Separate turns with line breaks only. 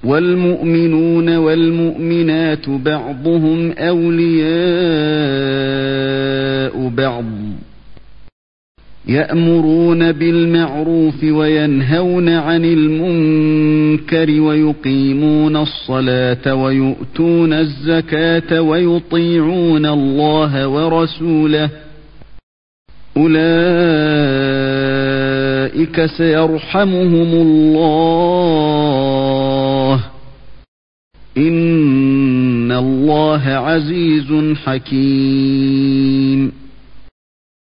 والمؤمنون والمؤمنات بعضهم أولياء بعض يأمرون بالمعروف وينهون عن المنكر ويقيمون الصلاة ويؤتون الزكاة ويطيعون الله ورسوله أولئك سيرحمهم الله إن الله عزيز حكيم.